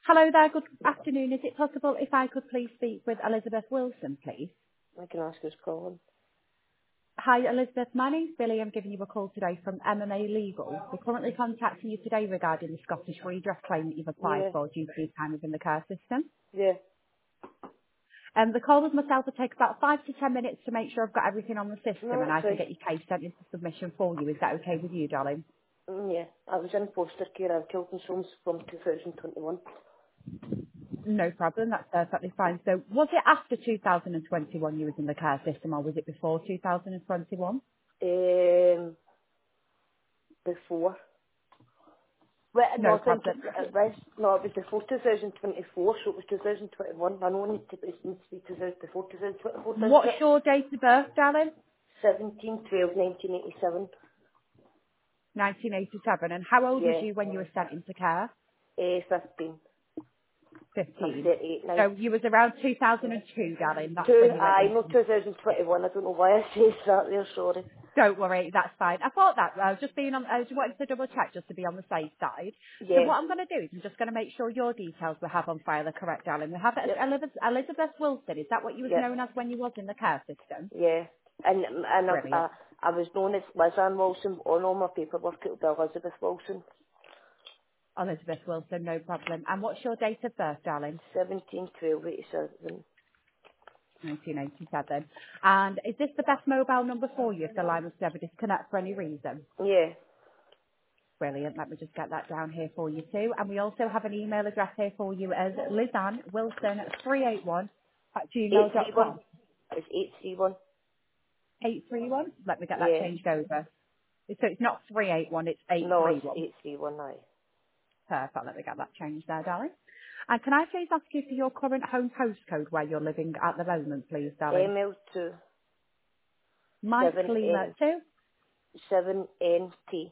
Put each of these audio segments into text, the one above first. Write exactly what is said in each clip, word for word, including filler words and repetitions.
Hello there. Good afternoon. Is it possible if I could please speak with Elizabeth Wilson, please? I can ask who's calling. Hi, Elizabeth. My name's Billy. I'm giving you a call today from M M A Legal. We're currently contacting you today regarding the Scottish redress claim that you've applied Yeah, for due to your time within the care system. yeah, Um, the call with myself will take about five to ten minutes to make sure I've got everything on the system no, and it's I can fine. get your case sent into submission for you. Is that okay with you, darling? Mm, yeah, I was in foster care at Children's Homes from two thousand twenty-one. No problem. That's perfectly fine. So was it after two thousand twenty-one you was in the care system or was it before two thousand twenty-one? Um, before. Well, no, No I think it, problem. it was, no, it was before two thousand twenty-four, so it was two thousand twenty-one. I know it needs to be, it needs to be two thousand, before two thousand twenty-four, doesn't What's it? your date of birth, darling? seventeen twelve nineteen eighty-seven. nineteen eighty-seven. And how old was Yeah, you when you were sent into care? uh, fifteen. I'm fifteen. thirty-eight now. So you was around two thousand two, darling. That's Two, when you went I know into... two thousand twenty-one. I don't know why I say that there, sorry. Don't worry, that's fine. I thought that. I was just being on... I just wanted to double check just to be on the safe side. So Yeah, what I'm going to do is I'm just going to make sure your details we have on file are correct, darling. We have it as yep, Elizabeth, Elizabeth Wilson. Is that what you was yep. known as when you was in the care system? Yeah, and and I, Brilliant. I, I was known as Liz Ann Wilson on all my paperwork. It would be Elizabeth Wilson, Elizabeth Wilson, no problem. And what's your date of birth, darling? seventeen twelve eighty-seven. nineteen eighty-seven. And is this the best mobile number for you if the line was to ever disconnect for any reason? Yeah, Brilliant. Let me just get that down here for you too. And we also have an email address here for you as lizanne wilson three eight one at eight gmail dot three one. com. It's eight three one. eight three one. Let me get that Yeah, changed over. So it's not three eight one, it's no, it's eight three one. eight three one. Aye. Perfect. Let me get that changed there, darling. And can I please ask you for your current home postcode where you're living at the moment, please, darling? M L two Mike seven Lima N two. seven N T.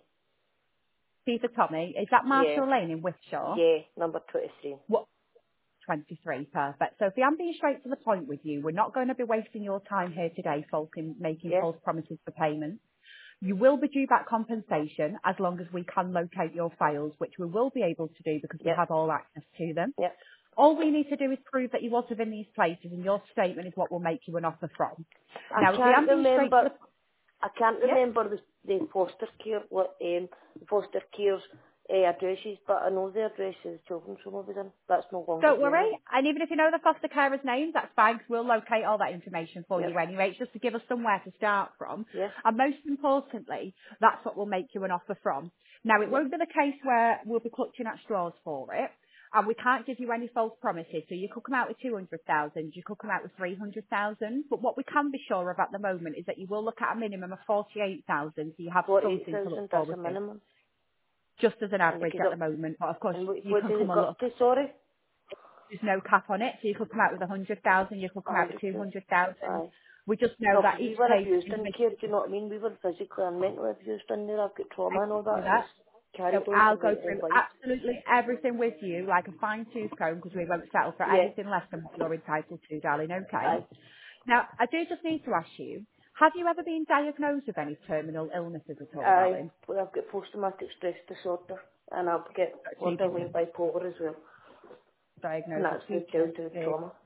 C for Tommy. Is that Yeah, Marshall Lane in Wishaw? yeah, number twenty three. What? twenty-three, perfect. So if I'm being straight to the point with you, we're not going to be wasting your time here today falsing, making Yeah, false promises for payment. You will be due back compensation as long as we can locate your files, which we will be able to do because we yep, have all access to them. yep. All we need to do is prove that you was within these places and your statement is what will make you an offer from. I Now, if I can't am being straight to remember. the... I can't Yeah? remember the, the foster care, what, um, the foster care's uh, addresses, but I know the address of the children's home I was in. That's no longer Don't there worry. now. And even if you know the foster carer's names, that's fine 'cause we'll locate all that information for Yep, you anyway. It's just to give us somewhere to start from. yeah, And most importantly, that's what will make you an offer from. Now, it yep. won't be the case where we'll be clutching at straws for it. And we can't give you any false promises. So you could come out with two hundred thousand, you could come out with three hundred thousand. But what we can be sure of at the moment is that you will look at a minimum of forty-eight thousand. So you have something to look forty-eight thousand, that's a forward to. minimum. Just as an And you average could at the up, moment. But of course, and what, you what can did come it a go lot. up to, sorry? There's no cap on it, so you could come out with a hundred thousand, you could come out with two one hundred thousand. hundred thousand. Aye. We just know No, that because we each were case is abused in care, individual do you know what I mean? We were physically and mentally abused in there. I've got trauma and all to that, and it's that. So carried on I'll for go the whole through life. absolutely everything with you like a fine tooth comb because we won't settle for Yeah, anything less than what you're entitled to, darling, okay? aye. Now, I do just need to ask you, have you ever been diagnosed with any terminal illnesses at all, Aye. darling? Well, I've got post-traumatic stress disorder, and I've got So you've been borderline bipolar as well. And diagnosed with that's P with T S childhood D. trauma.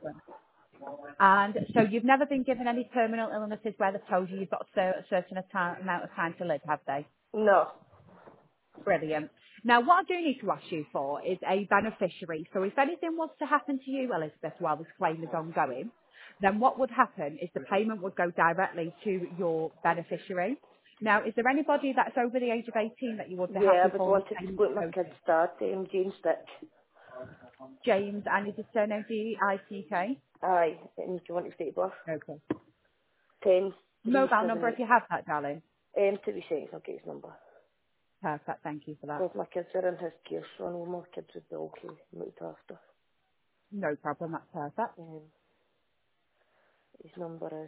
And so you've never been given any terminal illnesses where they've told you you've got a cer- certain ati- amount of time to live, have they? No. Brilliant. Now, what I do need to ask you for is a beneficiary. So if anything was to happen to you, Elizabeth, while this claim is ongoing, then what would happen is the payment would go directly to your beneficiary. Now, is there anybody that's over the age of eighteen that you would be Yeah, happy I was for this wanted to payment go to to my go to? kid's dad, um, Jane Stick. James, and is his surname D I C K? Aye, and do you want to date birth? Okay. ten three Mobile seven number if eight. you have that, darling. Um, two seconds, I'll get his number. Perfect. Thank you for that. Because my kids are in his care, so I know my kids would be okay looked after. No problem. That's perfect. Um, his number is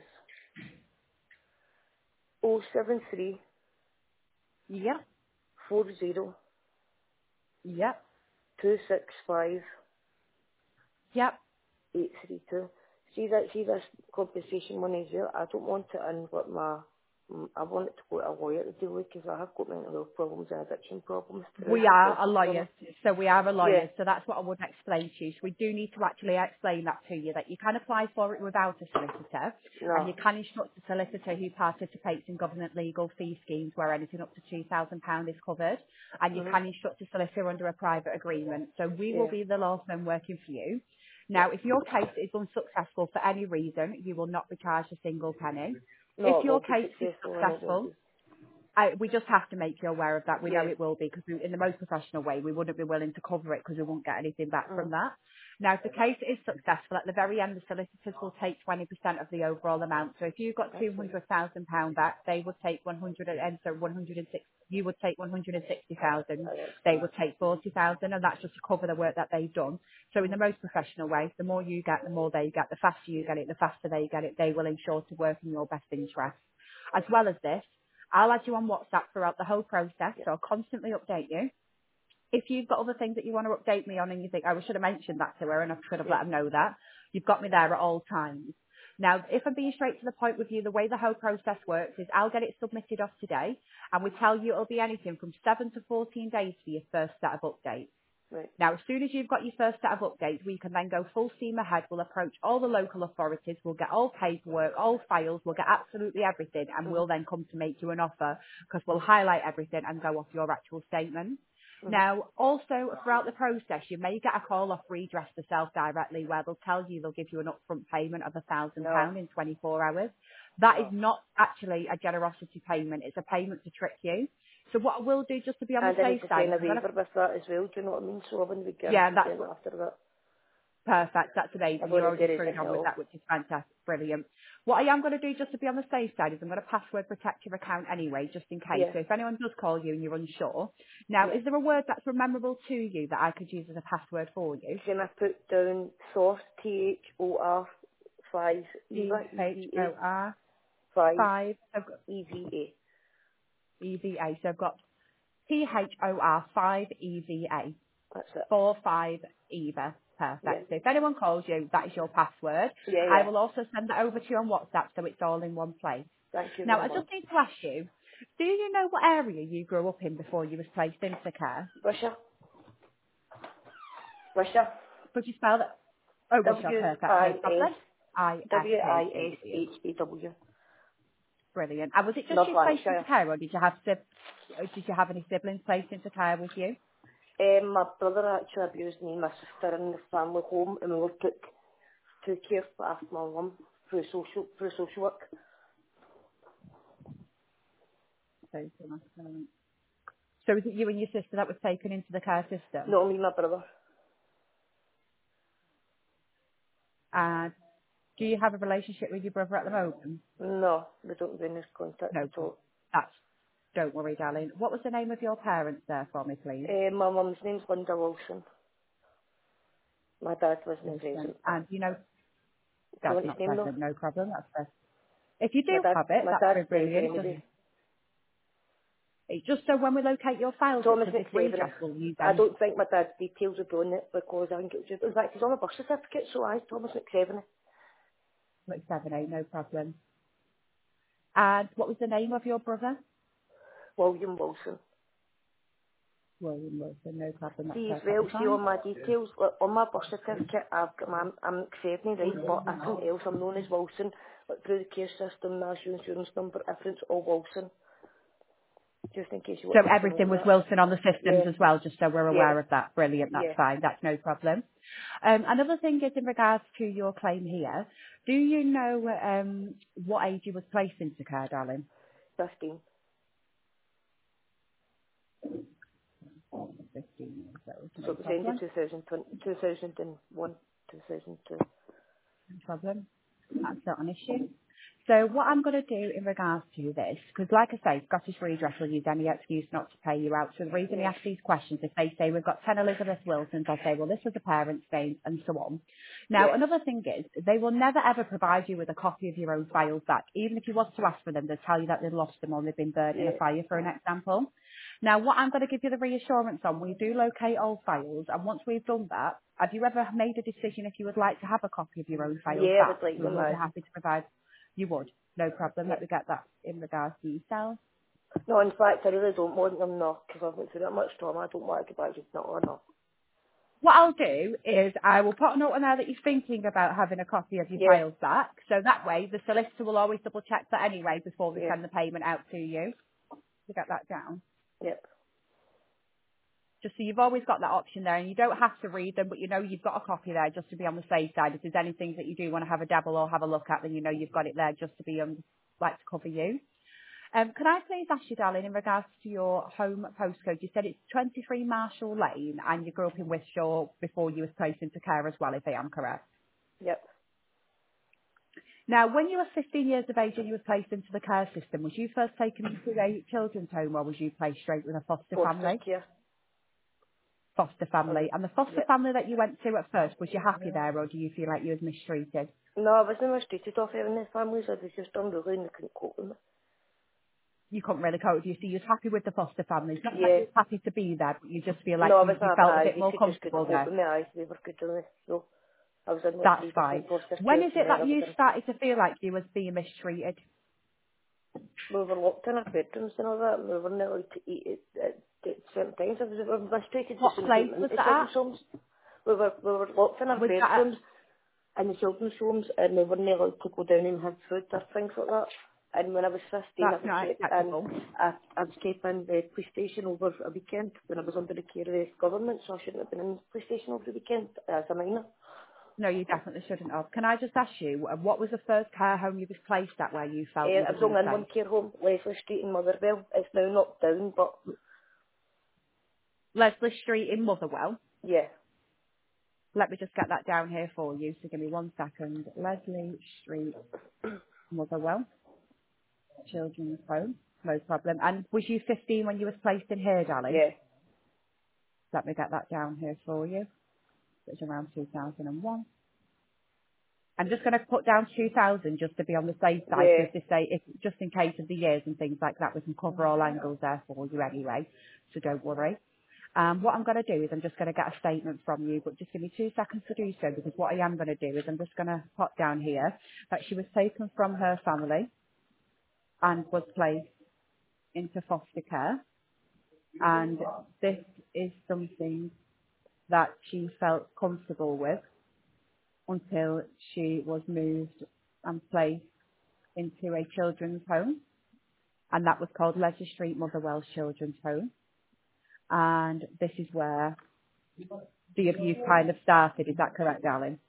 oh seven three Yep. four zero Yep. two six five Yep. eight three two. See that, see this compensation money as well? I don't want it in with my Mm, I wanted to go to a lawyer to deal with because I have got mental health problems and addiction problems through We are a sexual trauma. lawyer, so we are a Yeah. lawyer, so that's what I would explain to you. So we do need to actually explain that to you, that you can apply for it without a solicitor, and No. you can instruct a solicitor who participates in government legal fee schemes where anything up to two thousand pounds is covered, and you Mhm. can instruct a solicitor under a private agreement. So we will Yeah. be the law firm working for you. Now, if your case is unsuccessful for any reason, you will not be charged a single penny. No, If it your will be case is successful and it will successful, be. I, we just have to make you aware of that. We know Yeah. it will be because in the most professional way, we wouldn't be willing to cover it because we won't get anything back from Mhm. that. Now, if the case is successful, at the very end, the solicitors will take twenty percent of the overall amount. So if you got That's fine. two hundred thousand pounds back, they would take one hundred and so one hundred six. You would take one hundred sixty thousand. Oh, that's They fine. would take forty thousand, and that's just to cover the work that they've done. So in the Mhm. most professional way, the more you get, the more they get. The faster you get it, the faster they get it. They will ensure to work in your best interest. As well as this, I'll add you on WhatsApp throughout the whole process, Yeah. so I'll constantly update you. If you've got other things that you want to update me on and you think, oh, I should have mentioned that to her and I should have Yeah. let them know that, you've got me there at all times. Now, if I'm being straight to the point with you, the way the whole process works is I'll get it submitted off today, and we tell you it'll be anything from seven to fourteen days for your first set of updates. Right. Now, as soon as you've got your first set of updates, we can then go full steam ahead. We'll approach all the local authorities. We'll get all paperwork, all files. We'll get absolutely everything, and we'll Mhm. then come to make you an offer because we'll highlight everything and go off your actual statement. Mhm. Now, also throughout the process, you may get a call off Redress yourself directly where they'll tell you they'll give you an upfront payment of a thousand No. pound in twenty-four hours. That is No. not actually a generosity payment. It's a payment to trick you. So what I will do just to be on the And I need safe to side sign is a I'm going to, waiver with that as well. Do you know what I mean? So I wouldn't be yeah, guaranteed that's anything after that. perfect. That's I've amazing. You're already already got it through on with all. that, which is fantastic. Brilliant. What I am going to do just to be on the safe side is I'm going to password protect your account anyway, just in case. Yeah. So if anyone does call you and you're unsure. Now, Yeah. is there a word that's memorable to you that I could use as a password for you? Can I put down source T H O R five Eva E V A T-H-O-R five five. I've got E V A. E V A. So I've got T-H-O-R five E V A. That's it. Four five Eva. Yeah. Perfect. So if anyone calls you, that is your password. Yeah, I yeah. will also send that over to you on WhatsApp so it's all in one place. Thank you Now, very I just much. need to ask you, do you know what area you grew up in before you was placed into care? Wisha. Wisha. Could you spell that? Oh, Wishaw, W perfect, I no S problem. W I I-S-H-A, S H A W. brilliant. And was it just North you placed into Lanarkshire. care, or did you have sib- or did you have any siblings placed into care with you? Um, my brother actually abused me and my sister in the family home, and we were took to care after my mum through social through social work. So, so was it you and your sister that was taken into the care system? Not me, my brother. And do you have a relationship with your brother at the moment? No, we don't have any contact No, at all. that's, don't worry, darling. What was the name of your parents there for me, please? Um, my mum's name's Linda Wilson. My dad wasn't Wilson. present. And you know, Do you that's want his not name though? present, no problem. That's best. If you My do dad, have it, my that's dad's very dead brilliant. Just, anyway. it's just so when we locate your files, it's Thomas because if McSeveny. redress will use I any don't think my dad's details are on it because I think it was just, in fact, he's on the birth certificate, so I, Thomas McSeveny. like seven eight, no problem. And what was the name of your brother? William Wilson. William Wilson, no problem. That's See as perfectly well, see fine. on my details, like, on my birth certificate, I've got my, I'm McSeveny, right, but everything else I'm known as Wilson, like through the care system, national insurance number, everything's all Wilson, just in case you So want to everything know was that. Wilson on the systems Yeah, as well, just so we're yeah, aware of that. Brilliant, that's yeah, fine. That's no problem. Um, another thing is in regards to your claim here, do you know um, what age you was placed into care, darling? fifteen. fifteen years old, So no it was end of problem. two thousand two thousand one, two thousand two. No problem. That's not an issue. So what I'm going to do in regards to this, because like I say, Scottish Redress will use any excuse not to pay you out. So the reason we Yeah, ask these questions, if they say we've got ten Elizabeth Wilsons, I'll say, well, this was the parents' name and so on. Now, yeah, another thing is, they will never ever provide you with a copy of your own files back. Even if you was to ask for them, they'll tell you that they've lost them or they've been burnt in a yeah. fire, for an example. Now, what I'm going to give you the reassurance on, we do locate old files, and once we've done that, have you ever made a decision if you would like to have a copy of your own files Yeah, I would back? like We're them more than as. happy to provide. You would. No problem. Let me get that in regards to yourself. No, in fact, I really don't want them, no, because I've been through that much trauma. I don't want to get back to not or no. What I'll do is I will put a note on there that you're thinking about having a copy of your Yeah, files back. So that way the solicitor will always double check that anyway before they yeah, send the payment out to you. To get that down. yep, Just so you've always got that option there, and you don't have to read them, but you know you've got a copy there just to be on the safe side. If there's anything that you do want to have a dabble or have a look at, then you know you've got it there just to be um, like to cover you. Um, can I please ask you, darling, in regards to your home postcode, you said it's twenty-three Marshall Lane, and you grew up in Wishaw before you was placed into care as well, if I am correct. yep. Now, when you were fifteen years of age and you were placed into the care system, was you first taken into a children's home, or was you placed straight with a foster Foster family? care. Foster I family. was, And the foster yep. family that you went to at first, was you happy there, or do you feel like you was mistreated? No, I wasn't mistreated off any families. I was just unruly and I couldn't cope with me. You couldn't really cope with you, so you was happy with the foster families. Not that Yeah. you was happy to be there, but you just feel like No, I you, was you not felt a high. bit They more could just couldn't comfortable cope there. with me. Eyes, they were good on me. So I was in like That's three fine. different foster When cares is and it then I that was you in. started to feel like you was being mistreated? We were locked in our bedrooms and all that, and we weren't allowed to eat at, at, at certain times. I was, I was mistreated What just in place putting was into that children's at? homes. We were, we were locked in our Was that at, bedrooms in the children's homes, and we weren't allowed to go down and have food or things like that. And when I was fifteen, I that's was not kept in, acceptable? I, I was kept in the police station over a weekend when I was under the care of the government, so I shouldn't have been in the police station over the weekend as a minor. No, you definitely shouldn't have. Can I just ask you, uh, what was the first care home you was placed at where you felt Uh, you I were was being only in one safe? care home, Leslie Street in Motherwell. It's now knocked down, but Leslie Street in Motherwell. yeah, Let me just get that down here for you, so give me one second. Leslie Street, Motherwell, Children's Home, no problem. And was you fifteen when you was placed in here, darling? yeah, Let me get that down here for you. It's around two thousand one. I'm just going to put down two thousand just to be on the safe side, yeah. because they say, if, just in case of the years and things like that, we can cover all angles there for you anyway, so don't worry. Um, what I'm going to do is I'm just going to get a statement from you, but just give me two seconds to do so, because what I am going to do is I'm just going to put down here that she was taken from her family and was placed into foster care, and this is something that she felt comfortable with until she was moved and placed into a children's home, and that was called Leisure Street Motherwell Children's Home. And this is where the abuse kind of started. Is that correct, darling?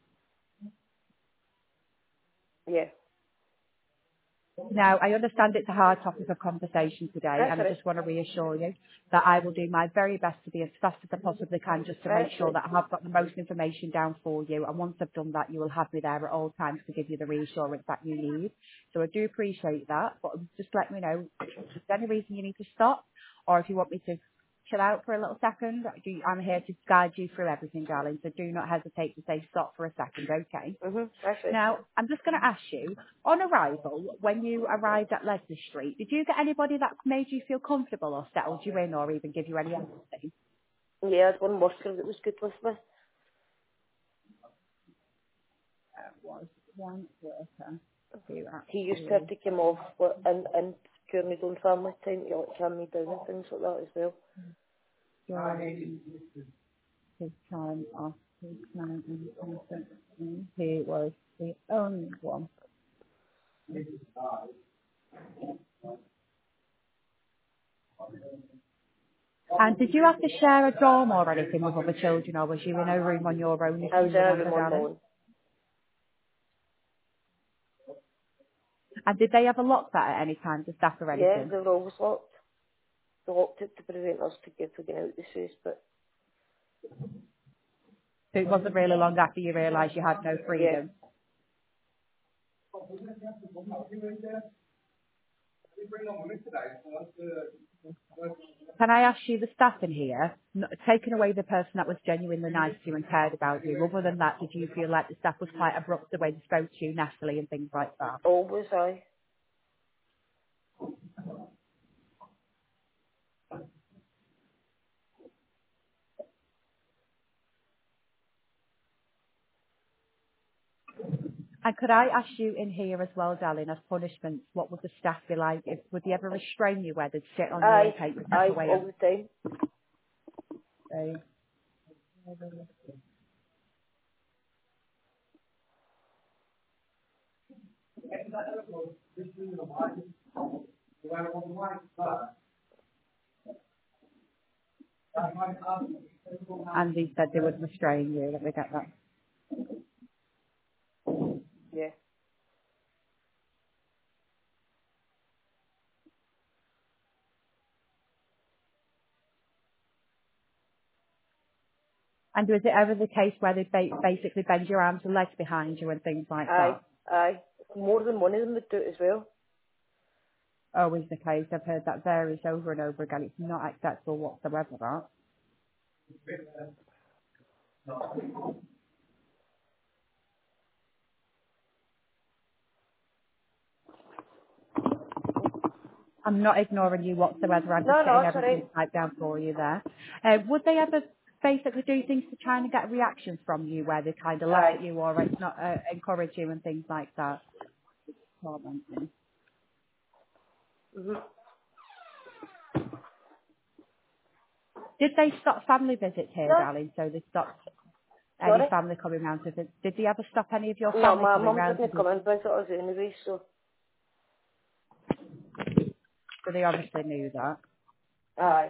Yeah, Now, I understand it's a hard topic of conversation today, that's and I right. just want to reassure you that I will do my very best to be as fast as I possibly can, just to make That's sure right. that I have got the most information down for you. And once I've done that, you will have me there at all times to give you the reassurance that you need. So I do appreciate that, but just let me know if there's any reason you need to stop, or if you want me to chill out for a little second. Do- I'm here to guide you through everything, darling, so do not hesitate to say stop for a second, okay? Mhm. That's right. Now, I'm just going to ask you, on arrival, when you arrived at Leslie Street, did you get anybody that made you feel comfortable or settled you in or even give you any empathy? Yeah, I had one worker that was good with me. There was one worker who He used to have actually to come off like, and and during his own family time to like calm me down and things like that as well. during his time off his man and constantly, he was the only one. And did you have to share a dorm or anything with other children, or was you in a room on your own, if I you was in a remember, room on my darling? own. And did they have a lock that at any time, the staff or Yeah, anything? they were always locked. They locked it to prevent us to get to get out the space, but So it wasn't really long after you realised you had no yeah. freedom. Can I ask you, the staff in here, n- taking away the person that was genuinely nice to you and cared about you, other than that, did you feel like the staff was quite abrupt the way they spoke to you, nastily and things like that? Always I. And could I ask you in here as well, darling, as punishments, what would the staff be like? If, would they ever restrain you where they'd sit on you and Aye, take your step aye, away? all the time. And, and they said they would restrain you. Let me get that. Yeah. And was it ever the case where they ba- basically bend your arms and legs behind you and things like Aye, that? aye. More than one of them would do it as well. Always the case. I've heard that varies over and over again. It's not acceptable whatsoever, that. I'm not ignoring you whatsoever. I'm just No, no, getting it's everything alright. typed down for you there. Uh, would they ever basically do things to try and get reactions from you where they kind of laugh Aye. at you or it's not uh, encourage you and things like that? Tormenting. Mm-hmm. Did they stop family visits here, No, darling? So they stopped any sorry. family coming round to visit? Did they ever stop any of your No, family my coming mum round to didn't come visit? and visit us anyway, so. So they obviously knew that. Aye.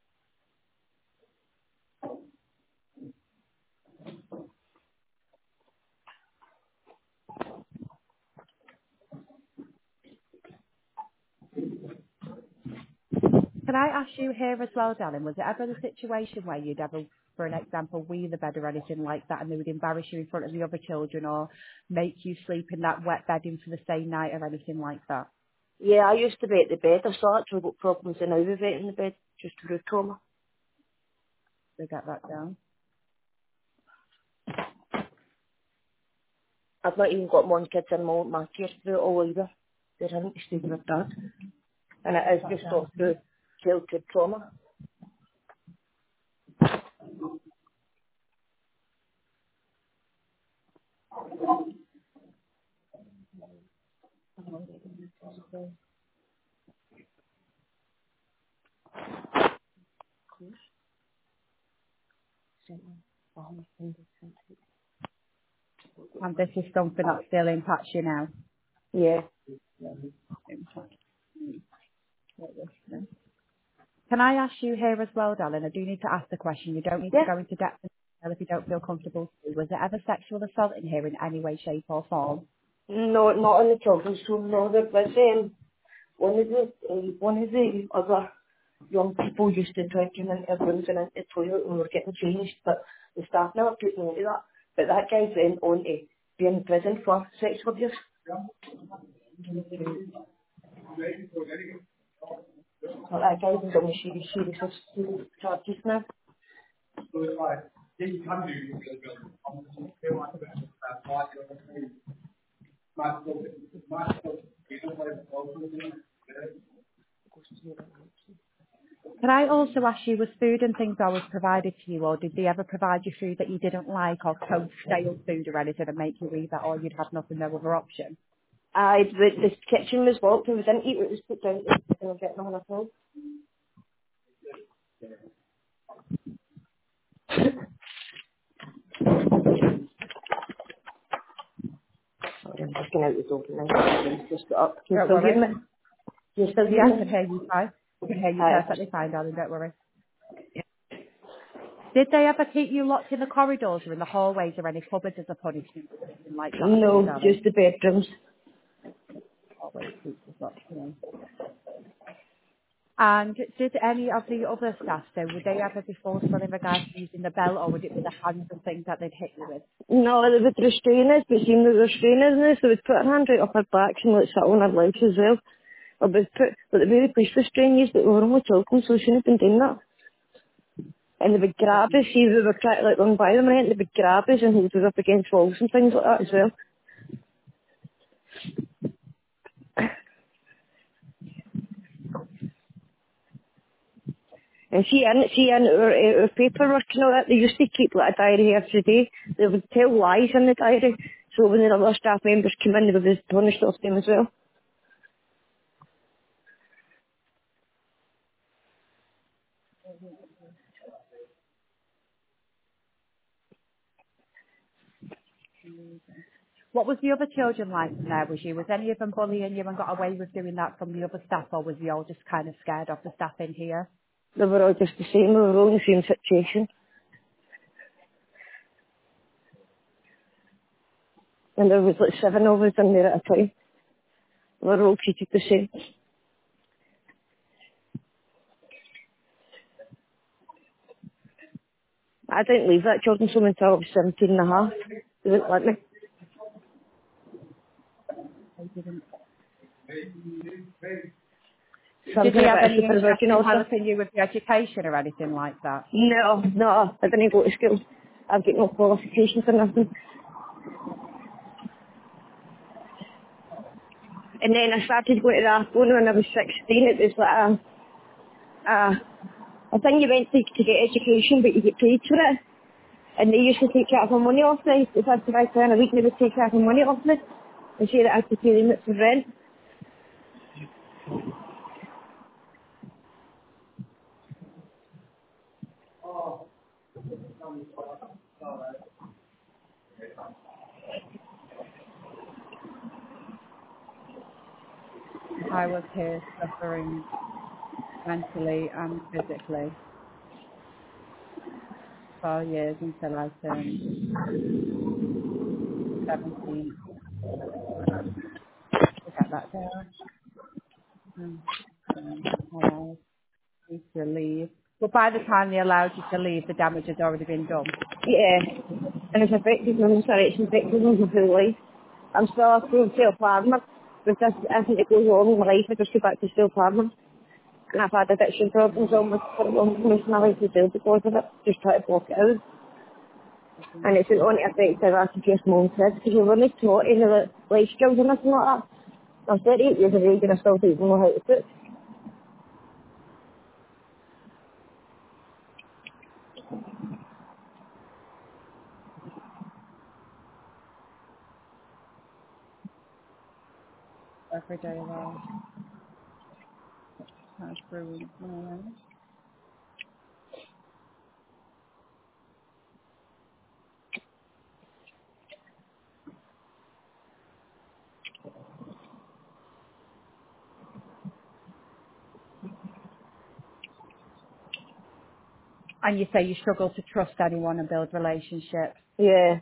Can I ask you here as well, darling, was it ever the situation where you'd ever, for an example, wee the bed or anything like that and they would embarrass you in front of the other children or make you sleep in that wet bedding for the same night or anything like that? Yeah, I used to be at the bed. I still actually got problems now with it in the bed, just through trauma. They get that down. I've not even got one kids in my, my care through it all either. They're having to stay with their dad. And it is That just down. all through childhood trauma. And this is something that still impacts you now. Yeah. Can I ask you here as well, darling? I do need to ask the question. You don't need to Yeah. go into depth if you don't feel comfortable. Was there ever sexual assault in here in any way, shape or form? No, not in the children's room, no. There was um, one of the uh, one of the other young people used to try to into rooms and into the toilet when we were getting changed, but the staff never took me into that. But that guy went on to be in prison for sexual abuse. Well, that guy's been on the serious, serious, serious charges now. Can I also ask you, was food and things always provided to you, or did they ever provide you food that you didn't like, or cold stale food or anything and make you eat that, or you'd have nothing, no other option? I, the, the kitchen was locked and we didn't eat what was put down and we were getting on a phone. Sorry, I'm just going out the door now. Just got up. Can you Don't still hear worry. me? Can you still hear Yeah, I can me? hear you fine. I can hear you Hi. perfectly fine, darling, don't worry. Did they ever keep you locked in the corridors or in the hallways or any cupboards as a punishment or anything like that for you, No, darling? just the bedrooms. Always keeps us locked in. And did any of the other staff, so would they ever be forceful in regards to using the belt, or would it be the hands and things that they'd hit you with? No, they would restrain us, but seeing that they're restraining us, they would put her hand right up her back and let sit on her legs as well. Or they put, but the way the police restrain us, but we were only children, so we shouldn't have been doing that. And they would grab us, see if we were trying to like run by them or anything, they would grab us and hold us up against walls and things like that as well. And see in, see in our, our paperwork and all that, they used to keep like a diary every day. They would tell lies in the diary. So when the other staff members came in, they were punished off them as well. What was the other children like in there? Was you, was any of them bullying you and got away with doing that from the other staff, or was you all just kind of scared of the staff in here? They were all just the same, we were all in the same situation. And there was like seven of us in there at a time. We were all treated the same. I didn't leave that children's home until I was seventeen and a half. They wouldn't let me. They didn't. So I'm Did they kind of have a bit of any interest supervision in also. helping you with your education or anything like that? No, no, I didn't go to school. I've got no qualifications or nothing. And then I started going to the Athlone when I was sixteen. It was like a, a, a thing you went to to get education, but you get paid for it. And they used to take half my money off me. If I had to buy ten a week, they would take half my money off me and say that I had to pay them for rent. I was here suffering mentally and physically for years until I turned seventeen. To get that down. Mm. Mm. Allowed you to leave. But by the time they allowed you to leave, the damage had already been done. Yeah. And it's affected me, sorry, it's affected me my whole life. I'm still a full self-harmer. But this, as it goes on in my life, I just go back to self-harming. And I've had addiction problems almost for most of my life to do because of it. Just try to block it out. And it's an only effect I've had to just my own kids because we weren't taught any of the life skills and nothing like that. I'm thirty-eight years of age and I still don't know how to cook. Every day life. That's ruined my life. And you say you struggle to trust anyone and build relationships. Yeah.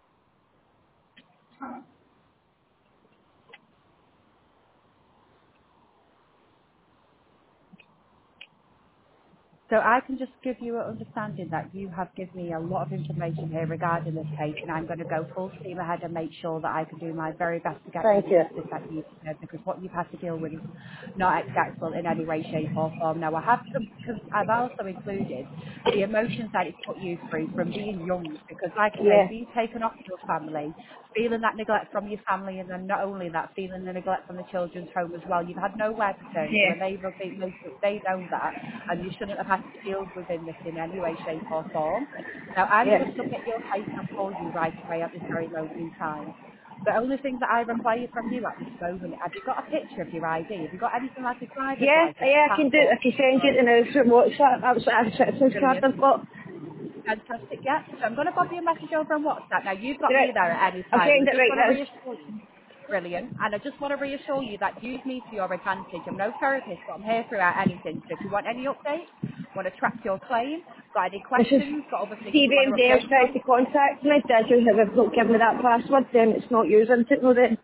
So I can just give you an understanding that you have given me a lot of information here regarding this case, and I'm going to go full steam ahead and make sure that I can do my very best to get you Thank the you. justice that you deserve, because what you've had to deal with is not acceptable in any way, shape or form. Now I have some, cause I've also included the emotions that it's put you through from being young, because like I say, Yeah. being taken off your family, feeling that neglect from your family, and then not only that, feeling the neglect from the children's home as well. You've had nowhere to turn to, Yeah. and they, they, they know that, and you shouldn't have had to deal within this in any way, shape or form. Now, I'm going Yeah. to submit your case up for you right away at this very moment in time. The only thing that I require from you at this moment, have you got a picture of your I D? Have you got anything like a driver's Yeah, license, yeah, I can do it. passport? I can send you the now through WhatsApp. That was a citizen's card Brilliant. I've got. Fantastic, yeah. So I'm going to pop you a message over on WhatsApp. Now, you've got me Right. there at any I'll time. send I it just right want to now. reassure you. Brilliant. And I just want to reassure you that use me to your advantage. I'm no therapist, but I'm here throughout anything. So if you want any updates, want to track your claim, got any This is questions, got other things you Stevie want M to D L update me tried on, to contact me. Did you have not given me that password? Then it's not using it. No, then.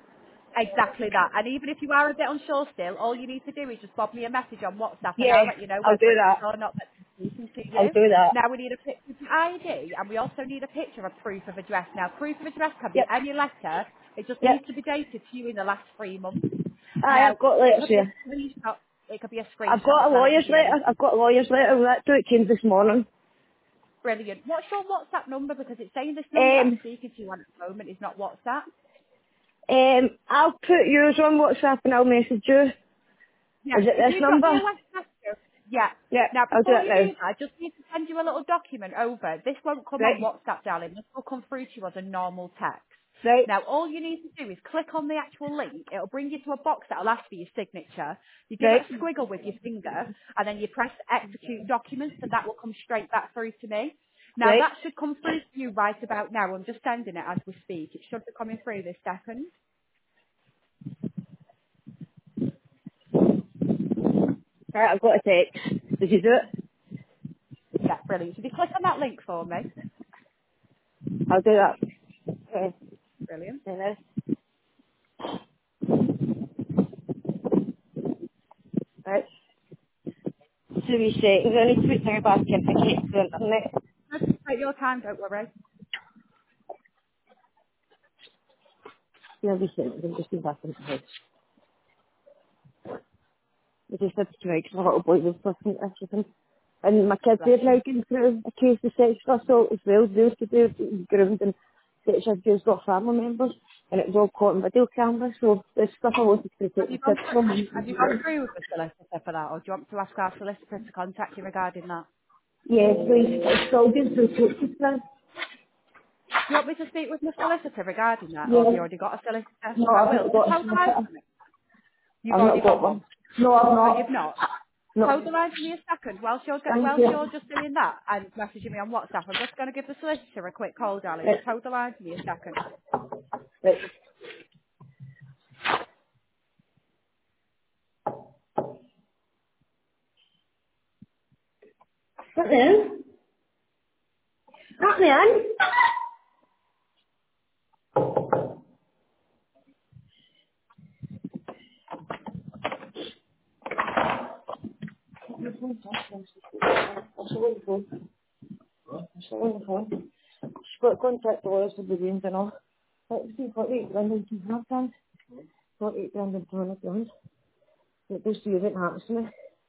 exactly that. And even if you are a bit unsure still, all you need to do is just bob me a message on WhatsApp and Yeah, I'll let you know I'll whether do it is that. or not that I'm speaking to I'll you. do that. Now we need a picture of your I D and we also need a picture of proof of address. Now proof of address can be Yep. any letter. It just Yep. needs to be dated to you in the last three months. Aye, Now I've got it letters could be a here. screenshot. It could be a I've screenshot got as a well. It lawyer's could be letter. anything. I've got a lawyer's letter. That do it came this morning. Brilliant. What's your WhatsApp number? Because it's saying this number that I'm Um, speaking to you on at the moment is not WhatsApp. um, I'll put yours on WhatsApp and I'll message you. Yeah, Is it if this you drop me number? a WhatsApp, yeah. Yeah, Now, I'll do before it you now. do that, I just need to send you a little document over. This won't come on Right? WhatsApp, darling. This will come through to you as a normal text. Right. Now, all you need to do is click on the actual link. It'll bring you to a box that'll ask for your signature. You give Right. it a squiggle with your finger, and then you press execute documents, and that will come straight back through to me. Now, Right. that should come through to you right about now. I'm just sending it as we speak. It should be coming through this second. Right, I've got a text. Did you do it? Yeah, brilliant. So if you click on that link for me, I'll do that. Okay. brilliant. And then, right. Two wee seconds. I need to put my back in the cake to the internet. Just take your time, don't worry. No wee seconds. I'm just going back into the house. I just had to try because my little boy was listening to everything. And my kids Bless are you. now going through a case of sexual assault as well. They used to do it ground and sexual abuse got family members. And it was all caught on video camera. So there's stuff I wanted to Have protect you the gone kids through, from. have you gone through with the solicitor for that, or do you want me to ask our solicitor to contact you regarding that? Yeah, please. It's still going through court just now. Do you want me to speak with my solicitor regarding that, or have Yeah. you already got a solicitor? No, I I've will. not Just got a hold the line solicitor. for me. You've I've already not got got one. one. No, I've Oh, you've not. not? Hold the No. line for me a second. Whilst you're, go- Thank whilst you. you're just doing that and messaging me on WhatsApp, I'm just going to give the solicitor a quick call, darling. Right. Just hold the line for me a second. Right. What then? What then? I'm still on the phone. I'm still on the phone. She's got contact the lawyers with the games and all. Like, see, forty-eight grand in two half grand. forty-eight grand in two hundred grand. It goes to you if it happens to me.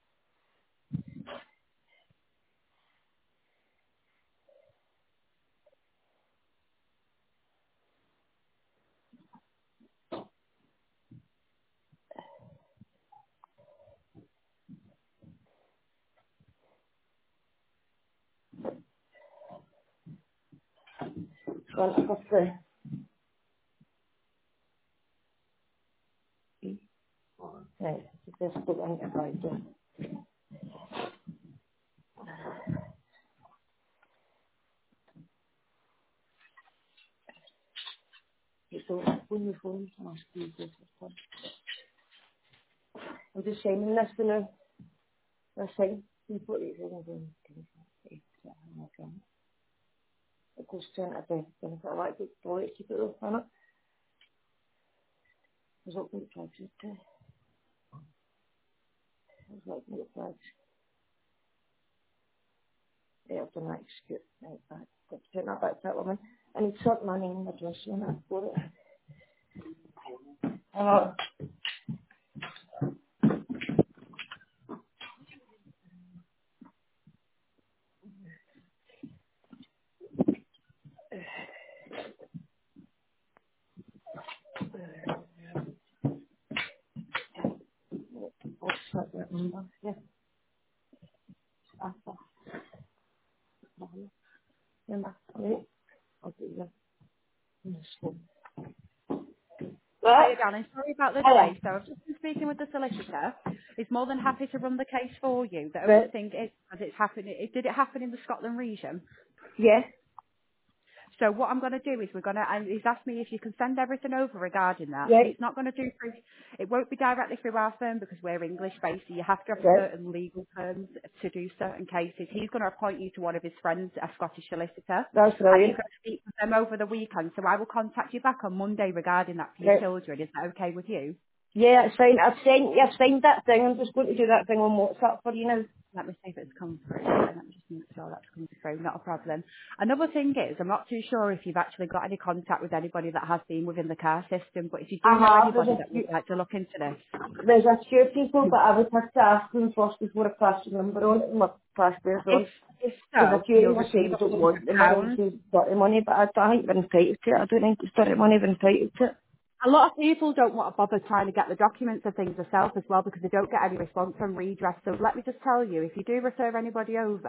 Well, I've got the... Right, just put on it right there. So, when your phone, I'll speak this one. I'm just signing this for now. That's fine. You put it in again. It goes to into the benefit. I like to go to keep it up on it. There's open flags it too. There's like no flags. Yeah, I've done that scoot. Right back. Got to turn that back to that woman. I need some money in the dress and that for it. Oh, what's that number? Yeah. After. Remember? Right. I'll do that. In the school. Hiya, What? darling. Sorry about the Hiya. delay. So I've just been speaking with the solicitor. He's more than happy to run the case for you. The only Right. thing is, as it's happening, it, did it happen in the Scotland region? Yeah. So what I'm going to do is we're going to, and he's asked me if you can send everything over regarding that. Right. It's not going to do through, it won't be directly through our firm because we're English based, so you have to have Right. certain legal terms to do certain cases. He's going to appoint you to one of his friends, a Scottish solicitor, That's and he's brilliant. going to speak with them over the weekend. So I will contact you back on Monday regarding that for your Right. children. Is that okay with you? Yeah, it's fine. I've sent, I've signed that thing. I'm just going to do that thing on WhatsApp for you now. Let me see if it's come through. Yeah, let me just make sure that's come through. Not a problem. Another thing is, I'm not too sure if you've actually got any contact with anybody that has been within the car system, but if you do I know have. There's anybody a that would few, like to look into this, there's a few people, but I would have to ask them first before I pass the number on and my passwords if on. if Because a so, few of you'll them are saying receive they a don't hundred want the money and pounds. say dirty money, but I, I think they're entitled to it. I don't think it's dirty money, they're entitled to it. A lot of people don't want to bother trying to get the documents and things themselves as well because they don't get any response from redress. So let me just tell you, if you do refer anybody over,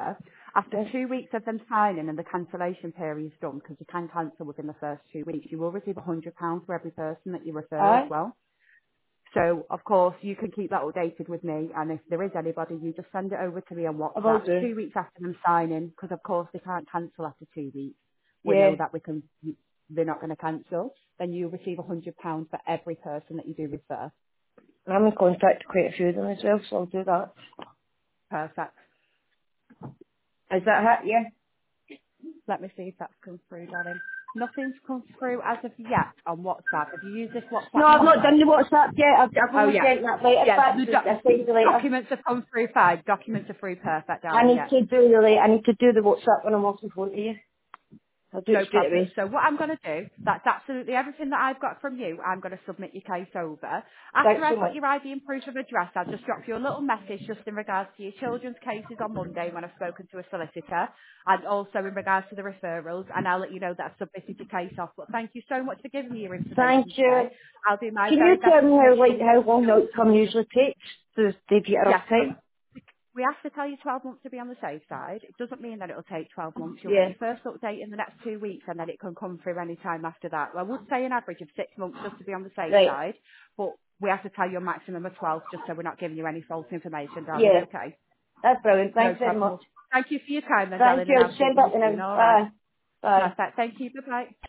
After Right. two weeks of them signing and the cancellation period is done, because you can cancel within the first two weeks, you will receive one hundred pounds for every person that you refer as Aye. well. So, of course, you can keep that updated with me, and if there is anybody, you just send it over to me on I will WhatsApp do. two weeks after them signing, because of course they can't cancel after two weeks. We Yeah. know that we can, they're not going to cancel. Then you receive one hundred pounds for every person that you do refer. And I'm in contact with quite a few of them as well, so I'll do that. Perfect. Is that it? Yeah. Let me see if that's come through, darling. Nothing's come through as of yet on WhatsApp. Have you used this No, WhatsApp I've not number? done the WhatsApp yet. I've, I've Oh only yeah. sent that later Yes, back. the Just doc- I send you later. documents have come through fine. Documents are through perfect, I darling, need yeah. to do the la- I need to do the WhatsApp when I'm off the phone to you. I'll do it No straight problem. away. So what I'm going to do, that's absolutely everything that I've got from you. I'm going to submit your case over. After Thanks so I've got much. your I D and proof of address, I'll just drop you a little message just in regards to your children's cases on Monday when I've spoken to a solicitor, and also in regards to the referrals, and I'll let you know that I've submitted your case off. But thank you so much for giving me your Thank information you. today. I'll do my Can you very tell best me just to how make sure like you how get long the outcome usually takes to give you enough yes. time? We have to tell you twelve months to be on the safe side. It doesn't mean that it'll take twelve months. You'll get Yeah. your first update in the next two weeks and then it can come through any time after that. Well, I would say an average of six months just to be on the safe Right. side, but we have to tell you a maximum of twelve just so we're not giving you any false information, darling, Yeah. okay? That's brilliant. No Thanks very problem. much. Well, thank you for your time then, Thank darling, and you. I'll speak Send with up you and soon, then alright? bye. Bye. Perfect. Thank you. Bye-bye.